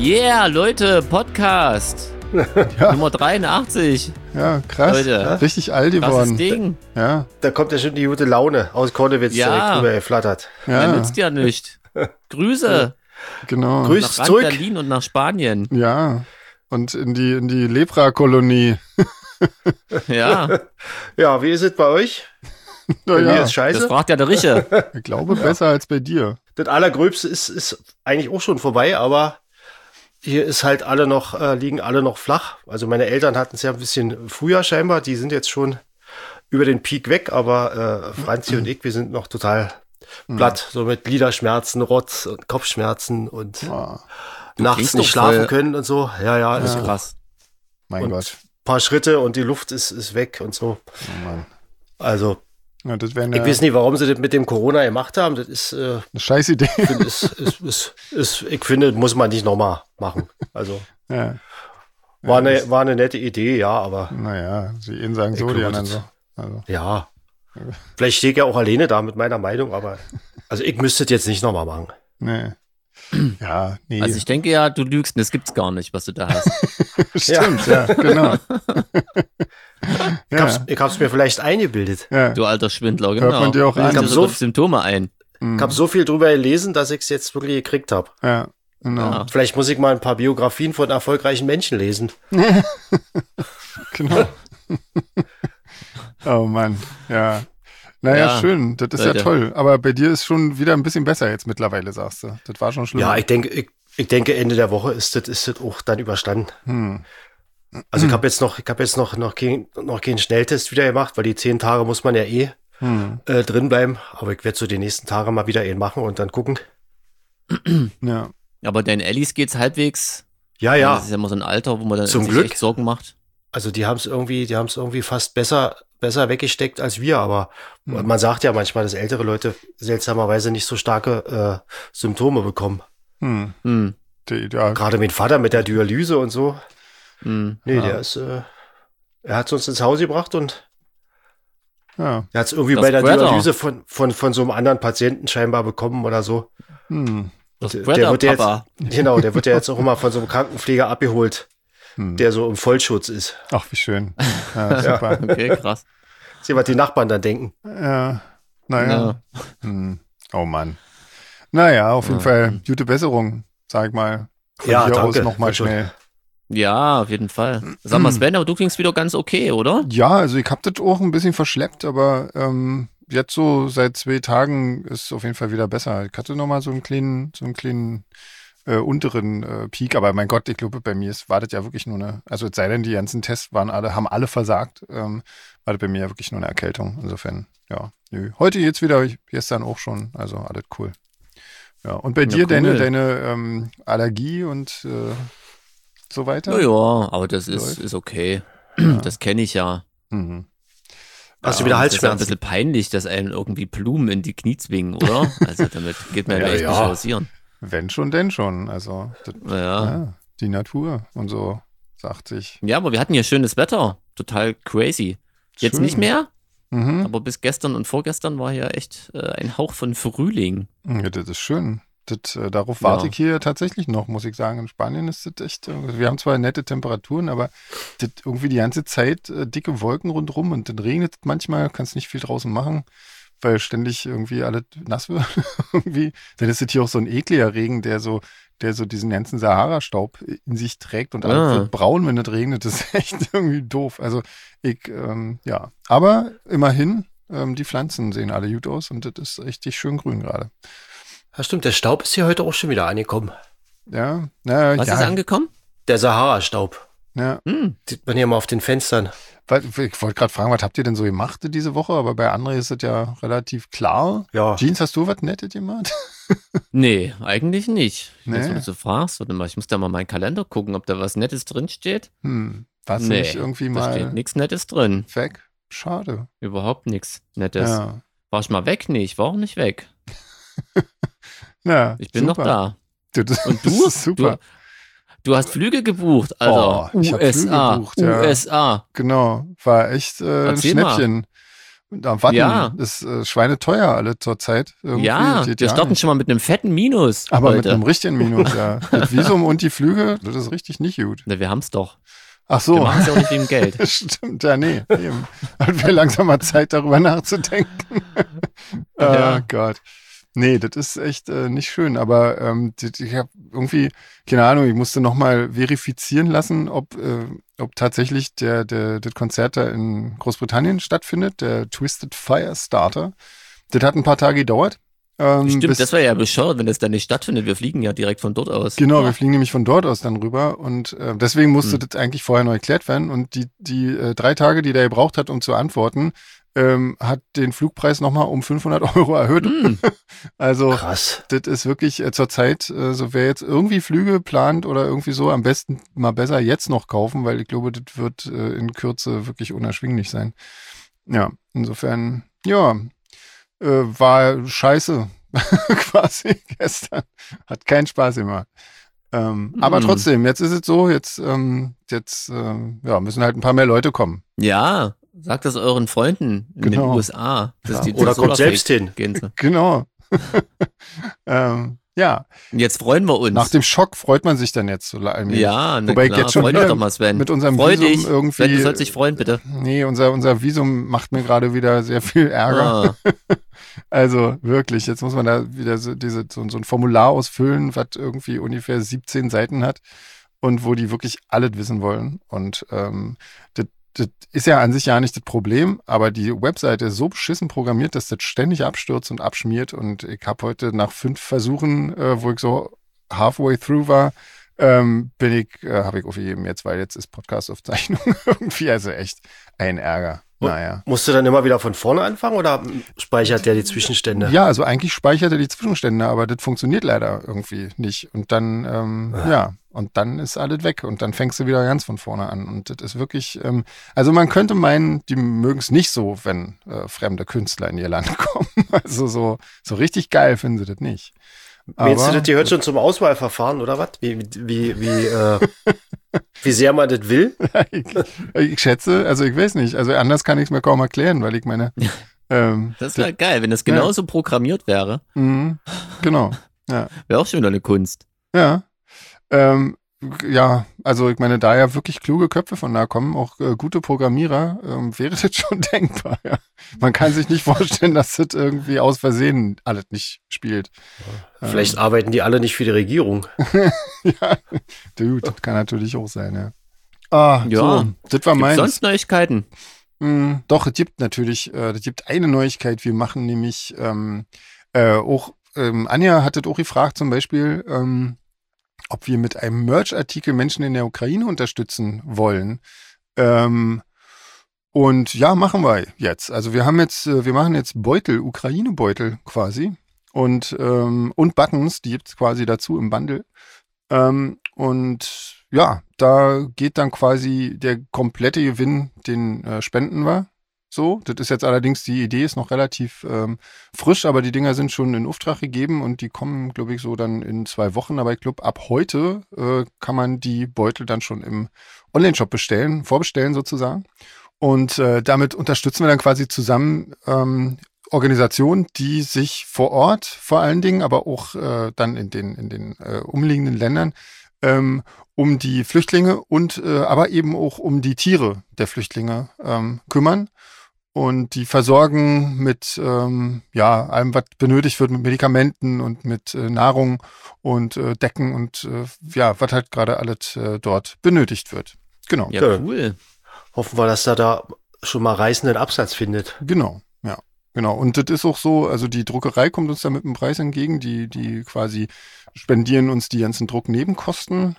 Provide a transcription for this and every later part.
Yeah, Leute, Podcast. Ja. Nummer 83. Ja, krass. Leute. Richtig alt geworden. Ding. Ja. Da kommt ja schon die gute Laune aus Kornewitz direkt rüber geflattert. Ja. Ja, Nützt ja nicht. Grüße. genau. Grüß Nach zurück. Berlin und nach Spanien. Ja. Und in die Lepra-Kolonie. Ja, Ja, wie ist es bei euch? Bei mir Naja, ist das scheiße. fragt ja der Riche. ich glaube besser als bei dir. Das Allergröbste ist eigentlich auch schon vorbei, aber hier ist halt liegen alle noch flach. Also meine Eltern hatten es ja ein bisschen früher scheinbar. Die sind jetzt schon über den Peak weg, aber Franzi und ich, wir sind noch total platt. So mit Gliederschmerzen, Rotz und Kopfschmerzen und Oh, nachts klingst nicht doch schlafen voll- können und so. Ja, Das ist ist krass. mein Und- Gott. paar Schritte und die Luft ist weg und so. Oh Mann. Also Ja, das wäre ich eine weiß nicht, warum sie das mit dem Corona gemacht haben. Das ist, scheiß Idee. ich finde, muss man nicht nochmal machen. Also Ja. war eine nette Idee, ja, aber Naja, die einen sagen so, Ich die glaube, anderen das- so. Also, ja. Vielleicht stehe ich ja auch alleine da mit meiner Meinung, aber also ich müsste es jetzt nicht nochmal machen. nee. Ja, nee. Also ich denke ja, du lügst und das gibt's gar nicht, was du da hast. Stimmt, ja, genau. Ich hab's mir vielleicht eingebildet. Ja. Du alter Schwindler, Hört genau. man dir auch Bildest an. dir Ich hab sogar so- die Symptome ein. Ich habe so viel drüber gelesen, dass ich es jetzt wirklich gekriegt habe. Ja, genau. Ja. Vielleicht muss ich mal ein paar Biografien von erfolgreichen Menschen lesen. Genau. Oh Mann, ja. Naja, Ja, schön, das ist ja Leute. toll. Aber bei dir ist schon wieder ein bisschen besser jetzt mittlerweile, sagst du. Das war schon schlimm. Ja, ich denke, Ende der Woche ist das auch dann überstanden. Hm. Also ich habe jetzt noch keinen Schnelltest wieder gemacht, weil die 10 Tage muss man ja drin bleiben. Aber ich werde so die nächsten Tage mal wieder machen und dann gucken. Ja. Aber deinen Ellis geht's halbwegs. Ja. Das ist ja immer so ein Alter, wo man dann Zum sich Glück. echt Sorgen macht. Also die haben es irgendwie fast besser weggesteckt als wir. Aber man sagt ja manchmal, dass ältere Leute seltsamerweise nicht so starke Symptome bekommen. Hm. Hm. Ja. Gerade mein Vater mit der Dialyse und so. Hm. Nee, Ja. der ist, er hat uns ins Haus gebracht und Ja. er hat es irgendwie Das bei der Spreader. Dialyse von so einem anderen Patienten scheinbar bekommen oder so. Hm. Das Der Spreader, wird ja Papa. Genau, der wird ja jetzt auch immer von so einem Krankenpfleger abgeholt, Hm. der so im Vollschutz ist. Ach, wie schön. Ja, super. Okay, krass. Sieh, was die Nachbarn dann denken. Ja. Naja. Ja. Hm. Oh Mann. Naja, auf jeden Ja. Fall gute Besserung, sag ich mal. Von Ja, hier aus danke. nochmal Wird schon. schnell. Ja, auf jeden Fall. Sag mal, Sven, aber du klingst wieder ganz okay, oder? Ja, also ich hab das auch ein bisschen verschleppt, aber jetzt so seit 2 Tagen ist es auf jeden Fall wieder besser. Ich hatte nochmal so einen kleinen unteren Peak, aber mein Gott, ich glaube, bei mir war das ja wirklich nur also es sei denn, die ganzen Tests haben alle versagt, war das bei mir ja wirklich nur eine Erkältung. Insofern, ja, nö. Heute jetzt wieder, gestern auch schon, also alles cool. Ja, und bei dir cool. deine Allergie und so weiter? Ja, aber das Läuft. ist okay. Das kenne ich ja. Mhm. Hast du Ja, wieder das ist ja ein Halsschmerzen? bisschen peinlich, dass einem irgendwie Blumen in die Knie zwingen, oder? Also damit geht man ja, Ja, echt ja. nicht hausieren. Wenn schon, denn schon. Also, das, Ja. ja, die Natur und so, sagt sich. Ja, aber wir hatten hier schönes Wetter. Total crazy. Jetzt Schön. nicht mehr, Mhm. aber bis gestern und vorgestern war hier echt ein Hauch von Frühling. Ja, das ist schön. Darauf Ja. warte ich hier tatsächlich noch, muss ich sagen. In Spanien ist das echt, wir haben zwar nette Temperaturen, aber das irgendwie die ganze Zeit dicke Wolken rundrum und dann regnet es manchmal, kannst nicht viel draußen machen, weil ständig irgendwie alles nass wird. Irgendwie. Dann ist das hier auch so ein ekliger Regen, der so diesen ganzen Sahara-Staub in sich trägt und alles wird braun, wenn es regnet. Das ist echt irgendwie doof. Also ja. Aber immerhin, die Pflanzen sehen alle gut aus und das ist richtig schön grün gerade. Ja, stimmt, der Staub ist hier heute auch schon wieder angekommen. Ja, Was ja, ist angekommen? Der Sahara-Staub. ja. Hm. Sieht man hier mal auf den Fenstern. Ich wollte gerade fragen, was habt ihr denn so gemacht diese Woche? Aber bei André ist es ja relativ klar. Ja. Jeans, hast du was Nettes gemacht? Nee, eigentlich nicht. Nee. Jetzt, wenn du so fragst, warte mal, ich muss da mal meinen Kalender gucken, ob da was Nettes drin steht. Warst du nicht irgendwie da steht mal nichts Nettes drin. weg? Schade. Überhaupt nichts Nettes. Ja. War ich mal weg? Nee, ich war auch nicht weg. Ja, Ich bin super. noch da. Das Und das du? ist super. Du hast Flüge gebucht, Alter. Oh, ich hab Flüge USA. gebucht, ja. USA. Genau. War echt ein Erzähl mal. Schnäppchen. Da warten, Ja. ist schweineteuer alle zur Zeit. Irgendwie, Ja, geht wir starten nicht. schon mal mit einem fetten Minus. Aber mit heute. einem richtigen Minus, ja. Das Visum und die Flüge, das ist richtig nicht gut. Na, wir haben's doch. Ach Wir so, machen es ja auch nicht wegen Geld. stimmt, ja, nee. Eben. Hat wir langsam mal Zeit, darüber nachzudenken. Ja. Gott. Nee, das ist echt nicht schön, aber ich habe irgendwie, keine Ahnung, ich musste nochmal verifizieren lassen, ob tatsächlich das Konzert da in Großbritannien stattfindet, der Twisted Fire Starter. Das hat ein paar Tage gedauert. Stimmt, das wäre ja bescheuert, wenn das dann nicht stattfindet. Wir fliegen ja direkt von dort aus. Genau, wir fliegen nämlich von dort aus dann rüber und deswegen musste das eigentlich vorher noch erklärt werden und die 3 Tage, die der gebraucht hat, um zu antworten, hat den Flugpreis nochmal um 500 € erhöht. Also Krass. das ist wirklich zurzeit, so wer jetzt irgendwie Flüge plant oder irgendwie so, am besten mal besser jetzt noch kaufen, weil ich glaube, das wird in Kürze wirklich unerschwinglich sein. Ja, insofern, ja, war scheiße quasi gestern. Hat keinen Spaß gemacht. Aber trotzdem, jetzt ist es so, jetzt müssen halt ein paar mehr Leute kommen. Ja, sagt das euren Freunden in den USA. Dass die Oder zu kommt Solarfake selbst hin. gehen sollen. Genau. Ja, Und jetzt freuen wir uns. nach dem Schock freut man sich dann jetzt so allmählich. Ja, na Wobei klar. jetzt schon Freu dich wieder doch mal, Sven. mit unserem Freu Visum dich. irgendwie. Sven, du sollst dich freuen, bitte. Nee, unser Visum macht mir gerade wieder sehr viel Ärger. Ah, Also wirklich, jetzt muss man da wieder so ein Formular ausfüllen, was irgendwie ungefähr 17 Seiten hat und wo die wirklich alles wissen wollen. Und das ist ja an sich ja nicht das Problem, aber die Webseite ist so beschissen programmiert, dass das ständig abstürzt und abschmiert. Und ich habe heute nach 5 Versuchen, wo ich so halfway through war, habe ich aufgegeben jetzt, weil jetzt ist Podcast-Aufzeichnung irgendwie, also echt ein Ärger. Naja. Musst du dann immer wieder von vorne anfangen oder speichert der die Zwischenstände? Ja, also eigentlich speichert er die Zwischenstände, aber das funktioniert leider irgendwie nicht. Und dann, und dann ist alles weg und dann fängst du wieder ganz von vorne an. Und das ist wirklich, also man könnte meinen, die mögen es nicht so, wenn fremde Künstler in ihr Land kommen. Also so richtig geil finden sie das nicht. Meinst du, das Aber gehört schon zum Auswahlverfahren oder was? Wie sehr man das will? ich schätze, also ich weiß nicht, also anders kann ich es mir kaum erklären, weil ich meine, das wäre geil, wenn das genauso programmiert wäre. Genau, ja. Wäre auch schon wieder eine Kunst. Ja. Ja, also ich meine, da ja wirklich kluge Köpfe von da kommen, auch gute Programmierer, wäre das schon denkbar. Ja. Man kann sich nicht vorstellen, dass das irgendwie aus Versehen alles nicht spielt. Vielleicht arbeiten die alle nicht für die Regierung. Ja, dude, das kann natürlich auch sein, ja. Ah, Ja. so, das war Gibt's meins. sonst Neuigkeiten? Doch, es gibt natürlich, es gibt eine Neuigkeit, wir machen nämlich auch, Anja hat das auch gefragt zum Beispiel, ob wir mit einem Merch-Artikel Menschen in der Ukraine unterstützen wollen. Und ja, machen wir jetzt. Also wir machen jetzt Beutel, Ukraine-Beutel quasi und Buttons, die gibt's quasi dazu im Bundle. Und ja, da geht dann quasi der komplette Gewinn den Spenden wir. So, das ist jetzt allerdings, die Idee ist noch relativ frisch, aber die Dinger sind schon in Auftrag gegeben und die kommen, glaube ich, so dann in 2 Wochen. Aber ich glaube, ab heute kann man die Beutel dann schon im Onlineshop vorbestellen sozusagen. Und damit unterstützen wir dann quasi zusammen Organisationen, die sich vor Ort vor allen Dingen, aber auch dann in den umliegenden Ländern um die Flüchtlinge und aber eben auch um die Tiere der Flüchtlinge kümmern. Und die versorgen mit allem, was benötigt wird, mit Medikamenten und mit Nahrung und Decken und was halt gerade alles dort benötigt wird. Genau. Ja, cool. Hoffen wir, dass da schon mal reißenden Absatz findet. Genau, ja. Genau. Und das ist auch so, also die Druckerei kommt uns da mit einem Preis entgegen, die quasi spendieren uns die ganzen Drucknebenkosten.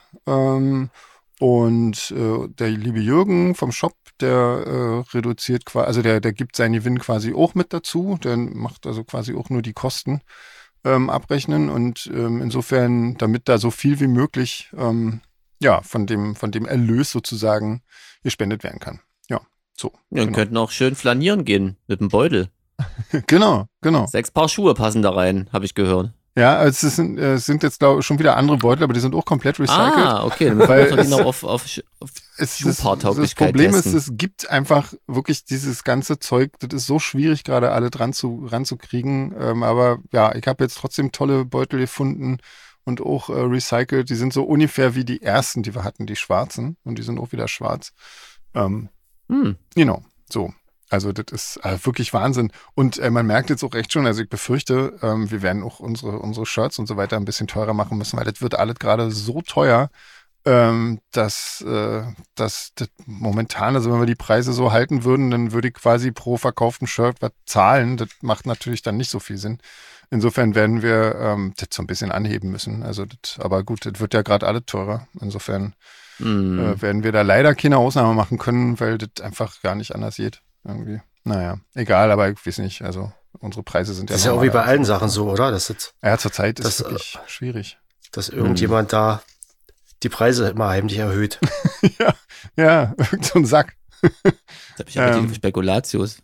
Und der liebe Jürgen vom Shop, der reduziert quasi, also der gibt seinen Gewinn quasi auch mit dazu. Der macht also quasi auch nur die Kosten abrechnen. Und insofern, damit da so viel wie möglich von dem Erlös sozusagen gespendet werden kann. Ja, so. Ja, und könnten auch schön flanieren gehen mit dem Beutel. Genau. 6 Paar Schuhe passen da rein, habe ich gehört. Ja, es sind jetzt, glaube ich, schon wieder andere Beutel, aber die sind auch komplett recycelt. Okay, dann müssen wir die noch auf Das Problem ist, es gibt einfach wirklich dieses ganze Zeug, das ist so schwierig, gerade alle ranzukriegen. Aber ja, ich habe jetzt trotzdem tolle Beutel gefunden und auch recycelt. Die sind so ungefähr wie die ersten, die wir hatten, die schwarzen. Und die sind auch wieder schwarz. Genau, so. Also das ist wirklich Wahnsinn. Und man merkt jetzt auch echt schon, also ich befürchte, wir werden auch unsere Shirts und so weiter ein bisschen teurer machen müssen, weil das wird alles gerade so teuer, dass das momentan, also wenn wir die Preise so halten würden, dann würde ich quasi pro verkauften Shirt was zahlen. Das macht natürlich dann nicht so viel Sinn. Insofern werden wir das so ein bisschen anheben müssen. Also aber gut, das wird ja gerade alles teurer. Insofern werden wir da leider keine Ausnahme machen können, weil das einfach gar nicht anders geht. Irgendwie. Naja, egal, aber ich weiß nicht. Also unsere Preise sind das ist ja auch wie bei allen Sachen so, oder? Ja, zurzeit ist es wirklich schwierig. Dass irgendjemand da die Preise immer heimlich erhöht. ja, irgend so ein Sack. Jetzt habe ich ja die Spekulatius.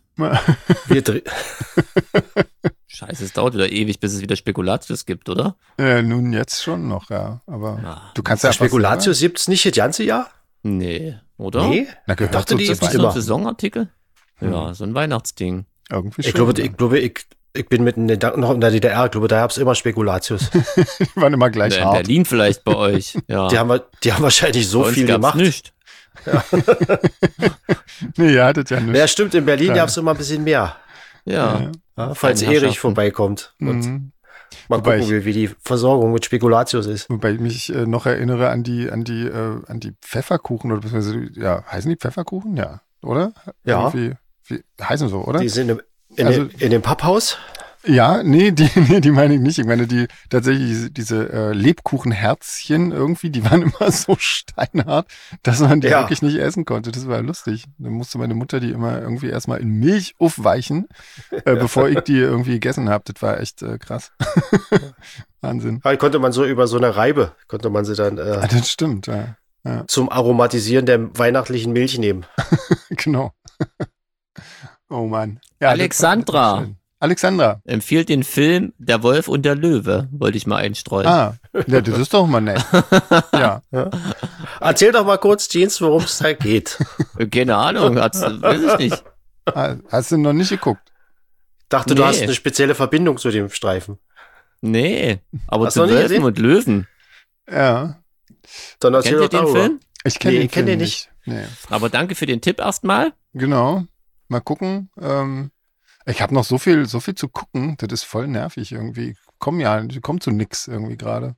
Scheiße, es dauert wieder ewig, bis es wieder Spekulatius gibt, oder? Nun jetzt schon noch, ja. Aber du kannst ja Spekulatius gibt es nicht das ganze Jahr? Nee, oder? Nee? Na, gehört dachte, so die zu ist so ein Saisonartikel? Ja, so ein Weihnachtsding. Irgendwie ich schon. glaube, ich bin noch in der DDR, ich glaube, da gab es immer Spekulatius. Die waren immer gleich in hart. Berlin vielleicht bei euch, ja. Die haben wahrscheinlich so viel gemacht. Nicht. Ja. Nee, ihr hattet ja nicht. Ja, stimmt, in Berlin gab es immer ein bisschen mehr. Ja. Falls Erich vorbeikommt. Und mal gucken, wie die Versorgung mit Spekulatius ist. Wobei ich mich noch erinnere an die Pfefferkuchen, oder beziehungsweise, ja, heißen die Pfefferkuchen? Ja, oder? Ja. Wie heißen so, oder? Die sind in dem Papphaus? Ja, die meine ich nicht. Ich meine, diese Lebkuchenherzchen irgendwie, die waren immer so steinhart, dass man die wirklich nicht essen konnte. Das war lustig. Dann musste meine Mutter die immer irgendwie erstmal in Milch aufweichen, bevor ich die irgendwie gegessen habe. Das war echt krass. Wahnsinn. Ja, konnte man so über so eine Reibe, konnte man sie dann das stimmt, ja. Zum Aromatisieren der weihnachtlichen Milch nehmen. Genau. Oh Mann. Ja, Alexandra empfiehlt den Film Der Wolf und der Löwe, wollte ich mal einstreuen. Ja, das ist doch mal nett. Ja. Erzähl doch mal kurz, Jeans, worum es da geht. Keine Ahnung, weiß ich nicht. Hast du noch nicht geguckt? Dachte, du hast eine spezielle Verbindung zu dem Streifen. Nee, aber zu Wölfen und Löwen. Ja. Dann erzähl doch den Film? Ich kenne den nicht. Nee. Aber danke für den Tipp erstmal. Genau. Mal gucken. Ich habe noch so viel zu gucken. Das ist voll nervig irgendwie. Die kommen zu nix irgendwie gerade.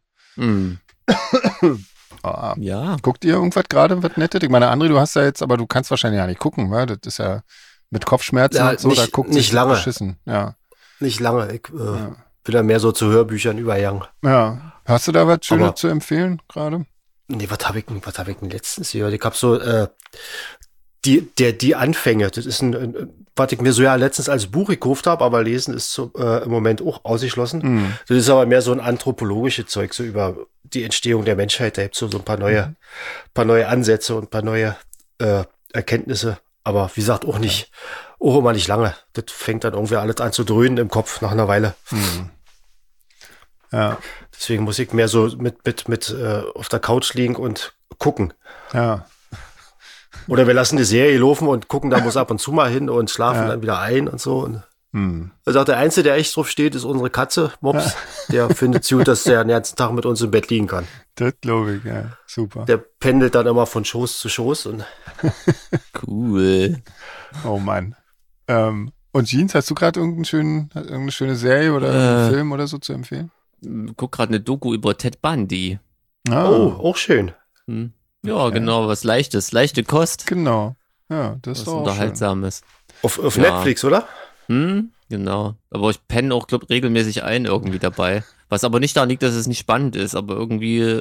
Ja. Guckt ihr irgendwas gerade, was Nettes? Ich meine, André, du hast ja jetzt, aber du kannst wahrscheinlich ja nicht gucken, weil das ist ja mit Kopfschmerzen und so, da guckt nicht lange. Beschissen. Ja. Nicht lange. Ich bin da mehr so zu Hörbüchern übergegangen. Ja. Hast du da was Schönes zu empfehlen gerade? Nee, was hab ich denn letztens gehört? Ich hab so die Anfänge. Das ist was ich mir so letztens als Buch gekauft habe, aber lesen ist im Moment auch ausgeschlossen. Das ist aber mehr so ein anthropologisches Zeug, so über die Entstehung der Menschheit. Da gibt es so ein paar neue Ansätze und ein paar neue Erkenntnisse. Aber wie gesagt, auch immer nicht lange. Das fängt dann irgendwie alles an zu dröhnen im Kopf nach einer Weile. Ja. Deswegen muss ich mehr so mit auf der Couch liegen und gucken. Ja. Oder wir lassen die Serie laufen und gucken da muss ab und zu mal hin und schlafen dann wieder ein und so. Und also der Einzige, der echt drauf steht, ist unsere Katze, Mops. Der findet es gut, dass der den ganzen Tag mit uns im Bett liegen kann. Das glaube ich, ja. Super. Der pendelt dann immer von Schoß zu Schoß. Und cool. Oh Mann. Und Jeans, hast du gerade irgendeine schöne Serie oder einen Film oder so zu empfehlen? Guck gerade eine Doku über Ted Bundy. Oh, auch schön. Ja, genau, was Leichtes, leichte Kost. Genau. Ja, das ist was auch Unterhaltsames. Auf Netflix, oder? Genau. Aber ich penne auch, glaube regelmäßig ein irgendwie dabei. Was aber nicht daran liegt, dass es nicht spannend ist, aber irgendwie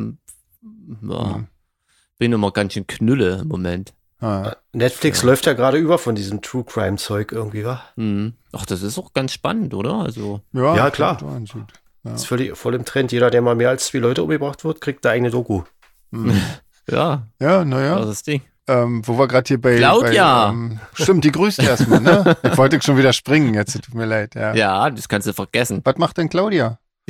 bin immer ganz schön knülle im Moment. Netflix läuft ja gerade über von diesem True Crime Zeug irgendwie, wa? Ach, das ist auch ganz spannend, oder? Also ja klar. Das ist voll im Trend. Jeder, der mal mehr als 2 Leute umgebracht wird, kriegt eine eigene Doku. Ja. Ja, naja. Das ist das Ding. Wo wir gerade hier bei Claudia. Stimmt, die grüßt erstmal, ne? Ich wollte schon wieder springen, jetzt tut mir leid. Ja, das kannst du vergessen. Was macht denn Claudia?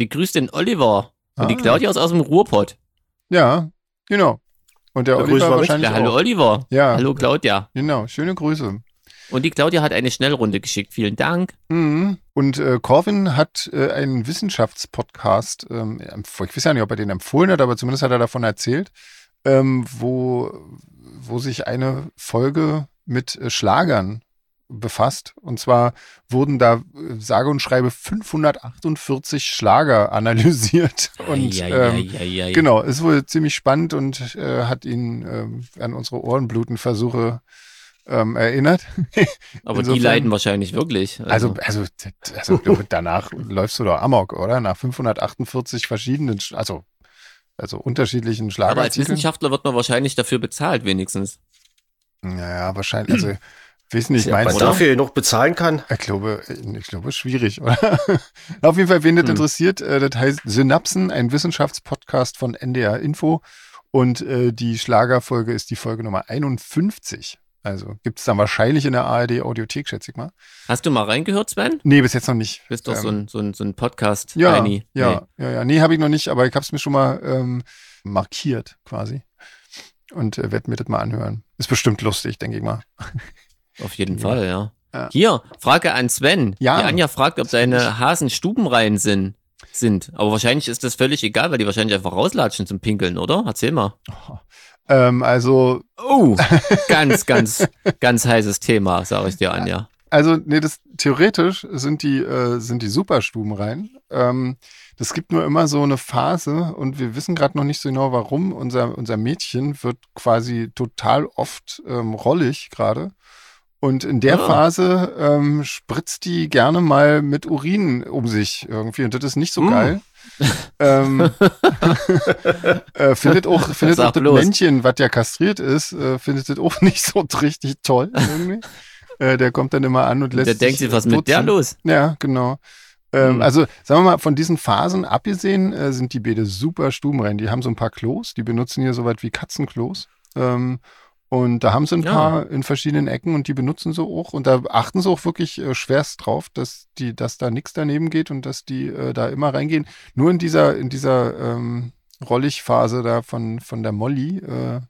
Die grüßt den Oliver. Und die Ah. Claudia ist aus dem Ruhrpott. Ja, genau. Und der Ja, grüßen Oliver wir mit. wahrscheinlich Ja, hallo auch. Oliver. Ja. Hallo Claudia. Genau, schöne Grüße. Und die Claudia hat eine Schnellrunde geschickt. Vielen Dank. Mhm. Und Corwin hat einen Wissenschaftspodcast, ich weiß ja nicht, ob er den empfohlen hat, aber zumindest hat er davon erzählt, wo sich eine Folge mit Schlagern befasst. Und zwar wurden da sage und schreibe 548 Schlager analysiert. Und Eieieiei. genau, ist wohl ziemlich spannend und hat ihn an unsere Ohrenblutenversuche erinnert. Aber Insofern- die leiden wahrscheinlich wirklich. Also ich glaube, danach läufst du doch Amok, oder? Nach 548 verschiedenen, also unterschiedlichen aber als Schlagerartikeln. Wissenschaftler wird man wahrscheinlich dafür bezahlt, wenigstens. Naja, wahrscheinlich, also, weiß nicht, Ja, meinst man du? dafür genug bezahlen kann. Ich glaube, schwierig, oder? Auf jeden Fall, wen das interessiert, das heißt Synapsen, ein Wissenschaftspodcast von NDR Info. Und die Schlagerfolge ist die Folge Nummer 51. Also gibt es dann wahrscheinlich in der ARD-Audiothek, schätze ich mal. Hast du mal reingehört, Sven? Nee, bis jetzt noch nicht. Bist doch so ein Podcast. Ja, Heini. ja. Nee, habe ich noch nicht, aber ich habe es mir schon mal markiert quasi. Und werde mir das mal anhören. Ist bestimmt lustig, denke ich mal. Auf jeden Fall, ja. Ja. Hier, Frage an Sven. Ja. Die Anja fragt, ob deine Hasen stubenrein sind. Aber wahrscheinlich ist das völlig egal, weil die wahrscheinlich einfach rauslatschen zum Pinkeln, oder? Erzähl mal. Also Oh, ganz heißes Thema, sage ich dir, Anja. Also, nee, theoretisch sind die Superstuben rein. Das gibt nur immer so eine Phase und wir wissen gerade noch nicht so genau, warum. Unser Mädchen wird quasi total oft rollig gerade. Und in der Phase spritzt die gerne mal mit Urin um sich irgendwie. Und das ist nicht so geil. Findet auch das Männchen, was ja kastriert ist, findet das auch nicht so richtig toll irgendwie. Der kommt dann immer an und lässt Der denkt sich, was mit der los? Ja, genau. Also, sagen wir mal, von diesen Phasen abgesehen, sind die Bäder super stubenrein. Die haben so ein paar Klos, die benutzen hier so was wie Katzenklos. Und da haben sie ein paar in verschiedenen Ecken und die benutzen sie auch. Und da achten sie auch wirklich schwerst drauf, dass da nichts daneben geht und dass die da immer reingehen. Nur in dieser Rolligphase da von der Molly,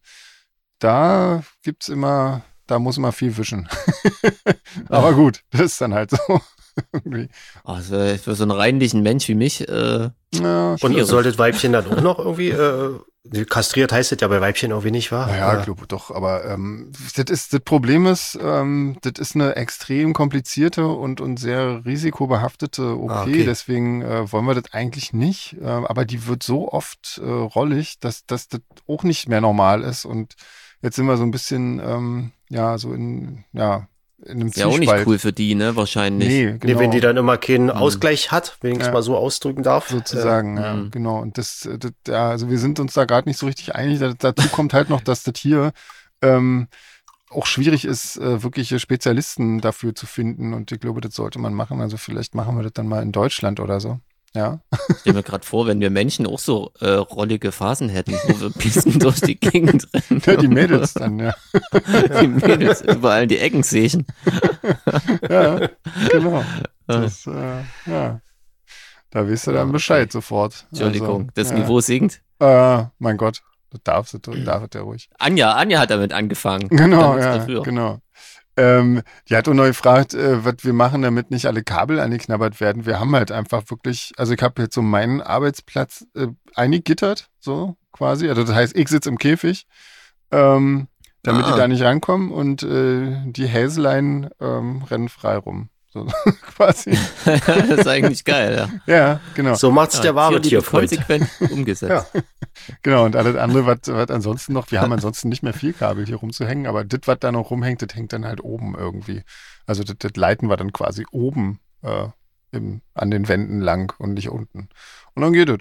da muss immer viel wischen. Aber gut, das ist dann halt so. Irgendwie. Also für so einen reinlichen Mensch wie mich. Ja, Und ihr solltet Weibchen dann auch noch irgendwie, kastriert heißt das ja bei Weibchen irgendwie nicht, wahr? ja, ich glaube doch, aber das Problem ist, das ist eine extrem komplizierte und sehr risikobehaftete OP, okay. Deswegen wollen wir das eigentlich nicht, aber die wird so oft rollig, dass das auch nicht mehr normal ist und jetzt sind wir so ein bisschen, in einem Ist ja auch Zwiespalt. nicht cool für die, ne? Wahrscheinlich. Nee, genau. Nee, wenn die dann immer keinen Ausgleich hat, wenn ich es Ja. mal so ausdrücken darf. Sozusagen, ja, genau. Und also wir sind uns da gerade nicht so richtig einig. Dazu kommt halt noch, dass das hier auch schwierig ist, wirkliche Spezialisten dafür zu finden. Und ich glaube, das sollte man machen. Also vielleicht machen wir das dann mal in Deutschland oder so. Ja. Ich stell mir gerade vor, wenn wir Menschen auch so rollige Phasen hätten, wo wir Pisten durch die Gegend rennen. Ja, die Mädels dann, ja. Die Mädels überall in die Ecken sehen. Ja, genau. Das, ja. Da weißt du dann Bescheid sofort. Entschuldigung, das ja. Niveau sinkt. Mein Gott, darf der ruhig. Anja hat damit angefangen. Genau, Damals ja, dafür. genau. Die hat auch noch gefragt, was wir machen, damit nicht alle Kabel angeknabbert werden. Wir haben halt einfach wirklich, also ich habe jetzt so meinen Arbeitsplatz eingegittert, so quasi. Also das heißt, ich sitze im Käfig, damit die da nicht rankommen und die Häslein rennen frei rum. So quasi. Das ist eigentlich geil, ja. Ja, genau. So macht's der wahre Tierliebe Tierfreund. konsequent umgesetzt. Genau, und alles andere, was ansonsten noch, wir haben ansonsten nicht mehr viel Kabel hier rumzuhängen, aber das, was da noch rumhängt, das hängt dann halt oben irgendwie. Also das leiten wir dann quasi oben an den Wänden lang und nicht unten. Und dann geht es.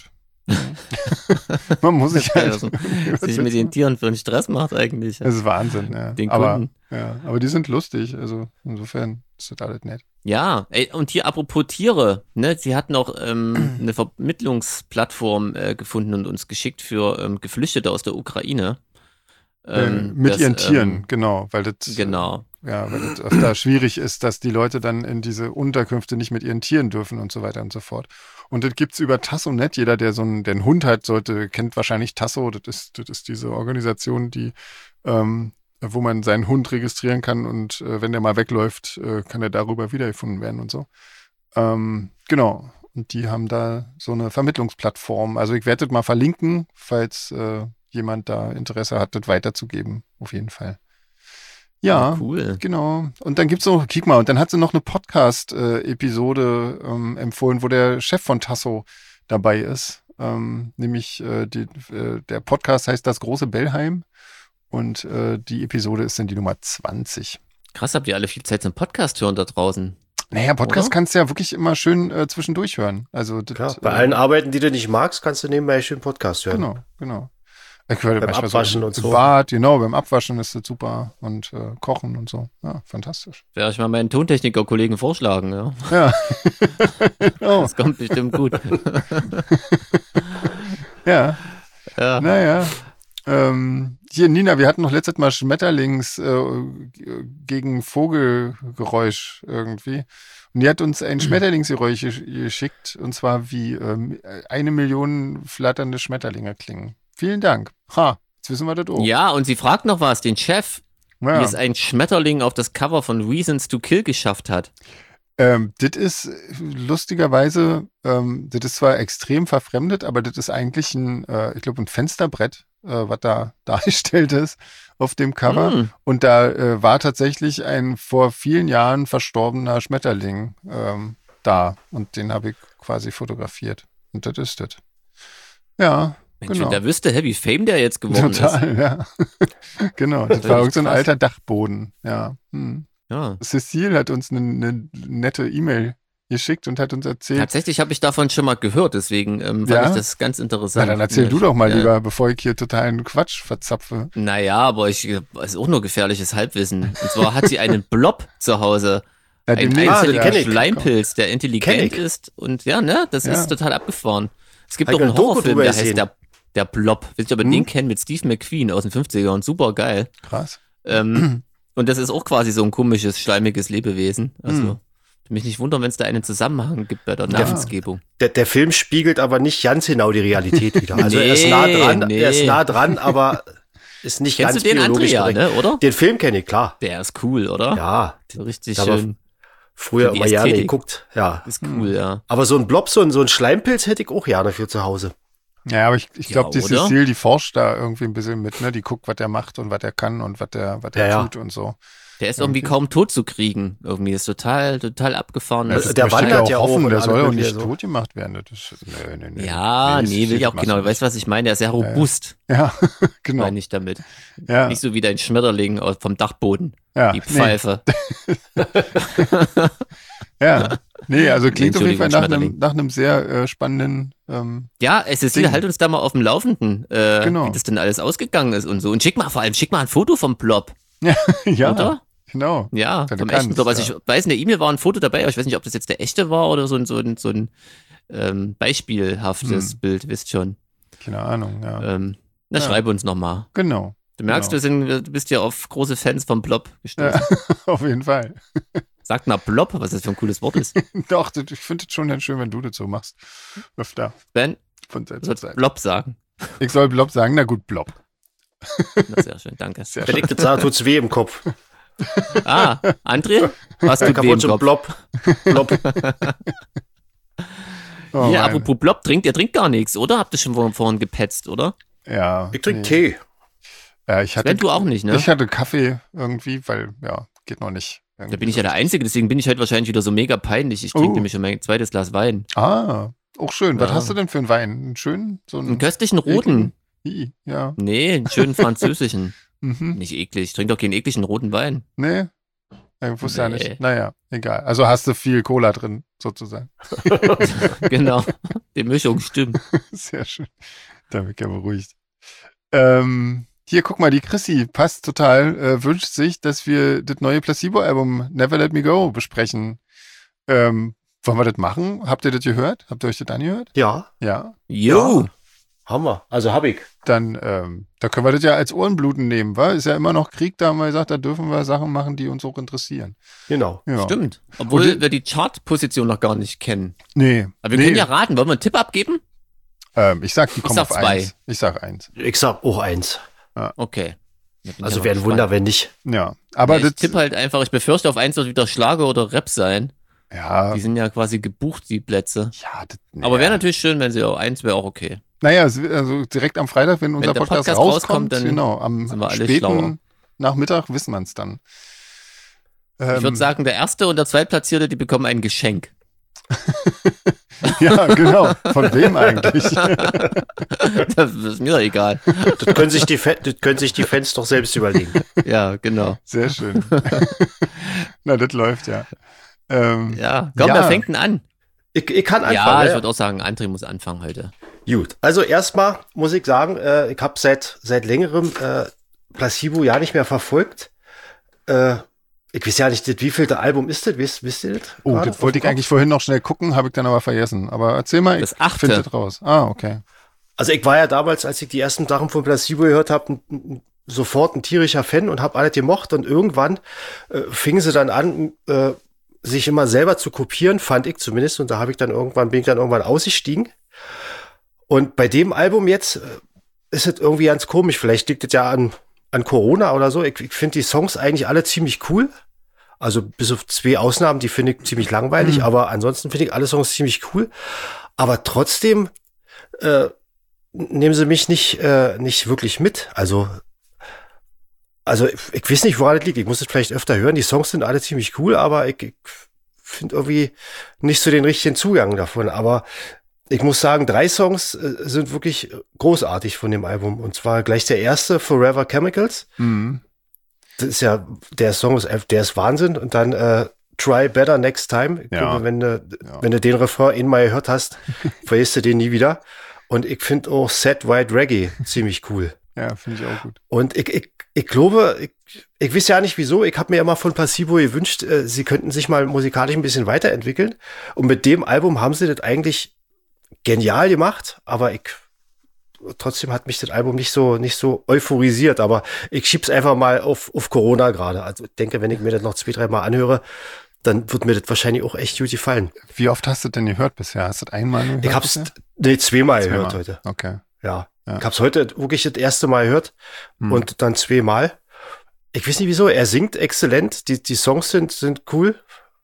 Man muss sich halt. Also, sich mit den Tieren für einen Stress macht eigentlich. Das ist Wahnsinn, ja. Den aber, Kunden. ja. Aber die sind lustig, also insofern ist das alles nett. Ja, und hier apropos Tiere, ne, sie hatten auch eine Vermittlungsplattform gefunden und uns geschickt für Geflüchtete aus der Ukraine. Mit ihren Tieren, genau, weil das. Genau. ja, weil es öfter schwierig ist, dass die Leute dann in diese Unterkünfte nicht mit ihren Tieren dürfen und so weiter und so fort. Und das gibt's über Tasso.net. Jeder, der der einen Hund hat, kennt wahrscheinlich Tasso. Das ist diese Organisation, die, wo man seinen Hund registrieren kann und wenn der mal wegläuft, kann er darüber wiedergefunden werden und so. Genau. Und die haben da so eine Vermittlungsplattform. Also ich werde das mal verlinken, falls jemand da Interesse hat, das weiterzugeben. Auf jeden Fall. Ja, cool. Genau. Und dann gibt's noch, kick mal, und dann hat sie noch eine Podcast-Episode empfohlen, wo der Chef von Tasso dabei ist. Nämlich der Podcast heißt Das große Bellheim und die Episode ist dann die Nummer 20. Krass, habt ihr alle viel Zeit zum Podcast hören da draußen? Naja, Podcast Oder? kannst du ja wirklich immer schön zwischendurch hören. Also Klar, bei allen Arbeiten, die du nicht magst, kannst du nebenbei schön Podcast hören. Genau. Ich höre Beim manchmal Abwaschen so und im so. Bad, genau, beim Abwaschen ist das super und Kochen und so. Ja, fantastisch. Werde ich mal meinen Tontechniker-Kollegen vorschlagen, ja. Ja. Oh. Das kommt bestimmt gut. Ja. Ja. Naja. Hier, Nina, wir hatten noch letztes Mal Schmetterlings gegen Vogelgeräusch irgendwie. Und die hat uns ein Schmetterlingsgeräusch geschickt, und zwar wie 1 Million flatternde Schmetterlinge klingen. Vielen Dank. Ha, jetzt wissen wir das auch. Ja, und sie fragt noch was, den Chef, Ja. wie es ein Schmetterling auf das Cover von Reasons to Kill geschafft hat. Das ist lustigerweise, das ist zwar extrem verfremdet, aber das ist eigentlich ich glaube, ein Fensterbrett, was da dargestellt ist auf dem Cover. Und da war tatsächlich ein vor vielen Jahren verstorbener Schmetterling da. Und den habe ich quasi fotografiert. Und das ist das. Ja, Mensch, genau. wenn der wüsste, wie Fame der jetzt geworden Total, ja. Genau, das war irgend so ein krass. alter Dachboden. Ja. ist. Ja. Cecile hat uns eine nette E-Mail geschickt und hat uns erzählt. Tatsächlich habe ich davon schon mal gehört, deswegen fand Ja? ich das ganz Na, interessant. dann erzähl du doch mal Ja. lieber, bevor ich hier totalen Quatsch verzapfe. Naja, aber es ist auch nur gefährliches Halbwissen. Und zwar hat sie einen Blob zu Hause. Ja, Ein demnächst, den einzelner kenn ich. Schleimpilz, der Kenn intelligent ich. ist. Und ja, ne, das Ja. ist total abgefahren. Es gibt Hab auch ich einen eine Doku Horrorfilm, drüber der heißt gesehen. der Blob. Wisst ihr, ob ihr den kennt, mit Steve McQueen aus den 50ern. Super geil. Krass. Und das ist auch quasi so ein komisches, schleimiges Lebewesen. Also, würde mich nicht wundern, wenn es da einen Zusammenhang gibt bei der Namensgebung. Der Film spiegelt aber nicht ganz genau die Realität wieder. Also er ist Nee, nah dran, nee. er ist nah dran, aber ist nicht Kennst ganz du den biologisch Andrea, korrekt. ne, oder? Den Film kenne ich, klar. Der ist cool, oder? Ja, So richtig Aber schön. früher Die immer gerne Ästhetik. geguckt. Ja. Ist cool, ja. Aber so ein Blob, so ein Schleimpilz hätte ich auch gerne für zu Hause. Ja, aber ich glaube, die oder? Cecile, die forscht da irgendwie ein bisschen mit, ne? Die guckt, was der macht und was er kann und was der Ja. tut und so. Der ist irgendwie kaum tot zu kriegen. Irgendwie ist total abgefahren. Also Das- der möchte ich wandert ja auch hoffen, und der alles soll auch Mögliche nicht so. tot gemacht werden. Das ist, nee. ja, nee, will ich auch das genau. machst du Weißt du, was ich meine? Der ist sehr robust, Ja, genau. meine ich damit. Ja, Nicht so wie dein Schmetterling vom Dachboden. ja, Die Pfeife. Ja, nee, also klingt auf jeden Fall Entschuldigung, nach einem sehr spannenden, Ja, Cecile, Ding. halt uns da mal auf dem Laufenden, Genau. wie das denn alles ausgegangen ist und so. Und schick mal ein Foto vom Blob, ja, oder? genau. Ja, Ja, du vom kannst, echten Blob. Also ja. ich weiß, in der E-Mail war ein Foto dabei, aber ich weiß nicht, ob das jetzt der echte war oder so ein beispielhaftes Bild, wisst schon. Keine Ahnung, ja. Ja. Schreib uns nochmal. Genau. Du merkst, Genau. du bist ja auf große Fans vom Blob gestoßen. Ja, auf jeden Fall. Sagt mal Blob, was das für ein cooles Wort ist. Doch, ich finde es schon ganz schön, wenn du das so machst. Öfter. Ben, Von du Zeit zu sollst Zeit. Blob sagen. Ich soll Blob sagen, na gut, Blob. Na, sehr schön, danke. Sehr Wenn ich das sage, tut's weh im Kopf. Ah, André, was tut weh im Kaputt schon Kopf? Blob. Oh, Hier, Mann. apropos Blob, ihr trinkt gar nichts, oder? Habt ihr schon vorhin gepetzt, oder? Ja. Ich trinke nee. Tee. Ja, ich hatte, Sven, du auch nicht, ne? Ich hatte Kaffee irgendwie, weil, ja, geht noch nicht. Da bin ich ja der Einzige, deswegen bin ich heute wahrscheinlich wieder so mega peinlich. Ich trinke nämlich schon mein zweites Glas Wein. Ah, auch schön. Was Ja. hast du denn für einen Wein? Einen schönen? So Einen köstlichen roten. Ja. Nee, einen schönen französischen. Mhm. Nicht eklig. Ich trinke doch keinen ekligen roten Wein. Nee. Ich wusste ja Nee. nicht. Naja, egal. Also hast du viel Cola drin, sozusagen. Genau. Die Mischung stimmt. Sehr schön. Da bin ich ja beruhigt. Hier, guck mal, die Chrissy passt total, wünscht sich, dass wir das neue Placebo-Album Never Let Me Go besprechen. Wollen wir das machen? Habt ihr das gehört? Habt ihr euch das angehört? Ja. Ja. Jo. Haben wir. Also habe ich. Dann, da können wir das ja als Ohrenbluten nehmen, wa? Ist ja immer noch Krieg, da haben wir gesagt, da dürfen wir Sachen machen, die uns auch interessieren. Genau. Ja. Stimmt. Obwohl wir die Chartposition noch gar nicht kennen. Nee. Aber wir können ja raten. Wollen wir einen Tipp abgeben? Ich sag, die kommen auf 1. Ich sag 1. Ich sag auch 1. Okay. Also wäre ein Wunder, wenn nicht. Ja. Aber ich tippe halt einfach, ich befürchte, auf 1 wird wieder Schlager oder Rap sein. Ja. Die sind ja quasi gebucht, die Plätze. Ja, aber wäre natürlich schön, wenn sie auch 1 wäre auch okay. Naja, also direkt am Freitag, wenn unser Podcast rauskommt, dann genau, am späten Nachmittag wissen wir es dann. Ich würde sagen, der erste und der zweitplatzierte, die bekommen ein Geschenk. Ja, genau. Von wem eigentlich? Das ist mir doch egal. Das können sich die Fans doch selbst überlegen. Ja, genau. Sehr schön. Na, das läuft ja. Ja, komm, wer fängt denn an? Ich kann anfangen. Ja, ich würde auch sagen, André muss anfangen heute. Gut, also erstmal muss ich sagen, ich habe seit längerem Placebo ja nicht mehr verfolgt. Ich weiß ja nicht, wievielte Album ist das? Wisst ihr das? Oh, das wollte ich eigentlich vorhin noch schnell gucken, habe ich dann aber vergessen. Aber erzähl mal, das ich 8. finde das raus. Ah, okay. Also ich war ja damals, als ich die ersten Sachen von Placebo gehört habe, sofort ein tierischer Fan und habe alles gemocht. Und irgendwann fingen sie dann an, sich immer selber zu kopieren, fand ich zumindest. Und da bin ich dann irgendwann ausgestiegen. Und bei dem Album jetzt ist es irgendwie ganz komisch. Vielleicht liegt es ja an Corona oder so. Ich finde die Songs eigentlich alle ziemlich cool. Also bis auf 2 Ausnahmen, die finde ich ziemlich langweilig. Aber ansonsten finde ich alle Songs ziemlich cool. Aber trotzdem nehmen sie mich nicht wirklich mit. Also ich weiß nicht, woran das liegt. Ich muss es vielleicht öfter hören. Die Songs sind alle ziemlich cool, aber ich finde irgendwie nicht so den richtigen Zugang davon. Aber ich muss sagen, 3 Songs sind wirklich großartig von dem Album. Und zwar gleich der erste, Forever Chemicals. Mhm. Das ist ja, der Wahnsinn. Und dann Try Better Next Time. Ich glaube, wenn du den Refrain mal gehört hast, vergisst du den nie wieder. Und ich finde auch Sad White Reggae ziemlich cool. Ja, finde ich auch gut. Und ich glaube, ich weiß ja nicht wieso, ich habe mir immer von Placebo gewünscht, sie könnten sich mal musikalisch ein bisschen weiterentwickeln. Und mit dem Album haben sie das eigentlich genial gemacht, aber trotzdem hat mich das Album nicht so euphorisiert, aber ich schieb's einfach mal auf Corona gerade. Also ich denke, wenn ich mir das noch 2-3 Mal anhöre, dann wird mir das wahrscheinlich auch echt gut gefallen. Wie oft hast du denn gehört bisher? Hast du das einmal gehört? Ich hab's 2-mal gehört heute. Okay. Ja. Ich hab's heute wirklich das erste Mal gehört und dann 2-mal. Ich weiß nicht wieso, er singt exzellent, die Songs sind cool.